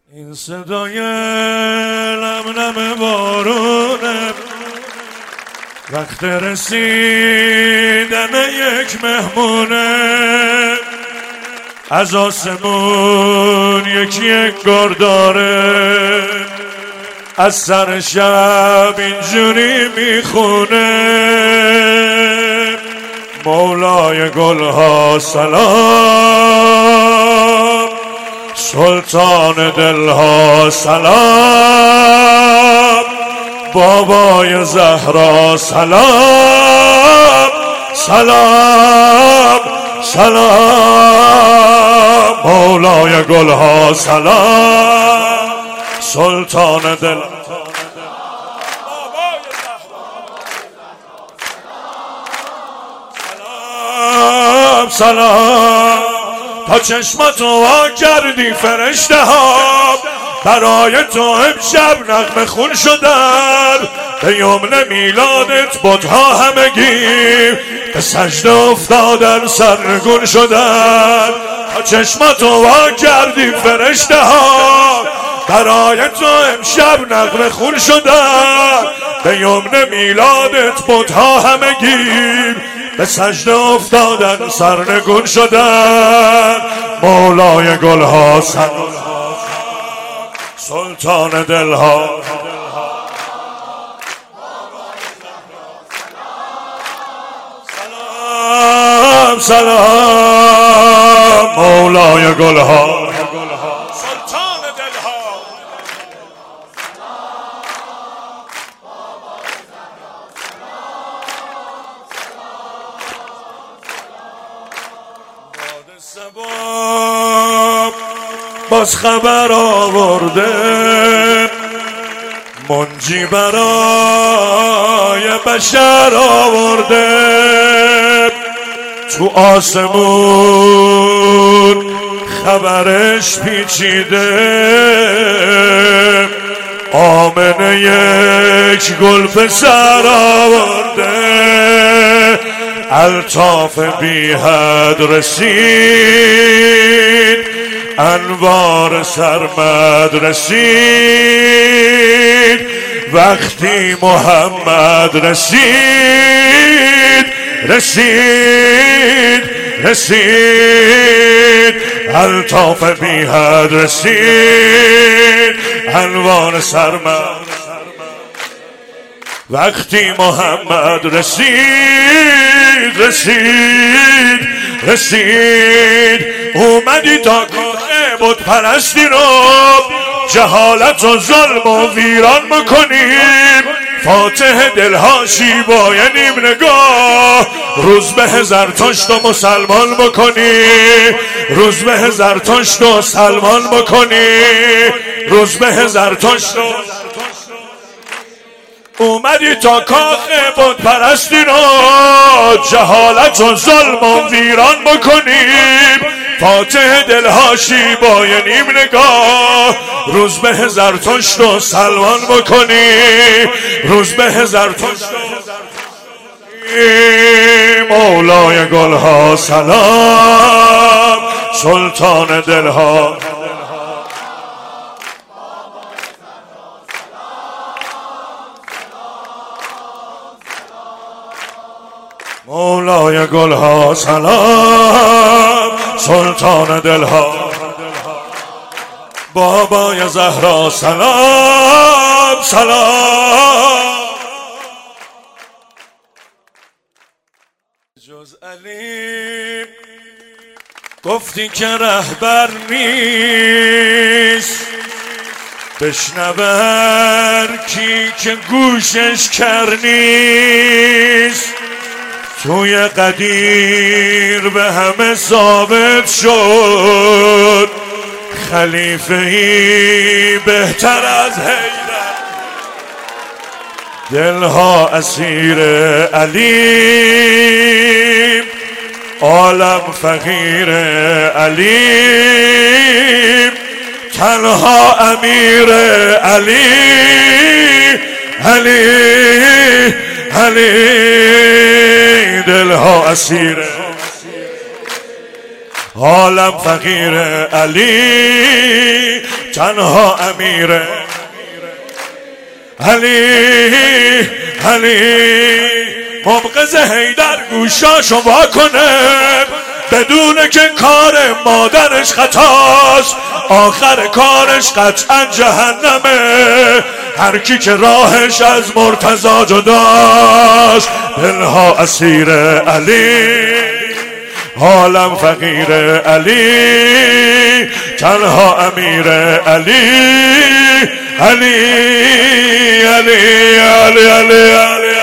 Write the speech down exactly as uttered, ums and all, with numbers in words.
این صدای لملم بارونه وقت رسیدن یک مهمونه، از آسمون یکی یک گرداره از سر شب اینجوری میخونه. مولای گلها سلام، سلطان دلها سلام، بابای زهرا سلام سلام سلام. مولای گلها سلام، سلطان دل سلام سلام. تا چشمتو وا کردی فرشته ها، برای تو امشب نغمه خون شدن. به یمن میلادت بت‌ها همگی به سجده افتادن، سرنگون شدن. تا چشمتو وا کردی فرشته ها، برای تو امشب نغمه خون شدن. به یمن میلادت بت‌ها همگی به سجده افتادن، سرنگون شدن. مولای گلها سلام، سلطان دلها سلام سلام. مولای گلها سلطان دلها سباب باز خبر آورده، منجی برای بشر آورده. تو آسمون خبرش پیچیده، آمنه یک گل پسر آورده. الطاف بی حد رسید، انوار سرمد رسید. وقتی محمد رسید رسید رسید. الطاف بی حد رسید، انوار سرمد. وقتی محمد رسید رسید رسید. اومدی تا کاره بت پرستی رو، جهالت و ظلم و ویران بکنیم. فاتح دلها شیبای نیم نگاه، روز به زرتشت و مسلمان بکنی. روز به زرتشت و سلمان بکنی. روز به زرتشت و اومدی تا کاخ بت پرستی رو، جهالت و ظلم و ویران بکنیم. فاتح دلها شیبای نیم نگاه، روز به زرتشت و سلمان بکنی. روز به زرتشت مولای گلها سلام، سلطان دلها مولای گلها سلام، سلطان دلها بابای زهرا سلام سلام. جز علی گفتی که رهبر نیست، بشنور کی که گوشش کر نیست. توی قدیر به همه ثابت شد، خلیفه ای بهتر از حیدر. دلها اسیر علی، عالم فقیر علی. تنها امیر علی علی علی. دلها اسیر عالم فقیر علی تنها امیر علی علی مبغض حیدر گوشاشو وا کنه بدونه که کار مادرش خطاست آخر کارش قطعا جهنمه هر کی که راهش از مرتضی جداست دلها اسیر علی عالم فقیر علی تنها امیر علی علی علی علی علی علی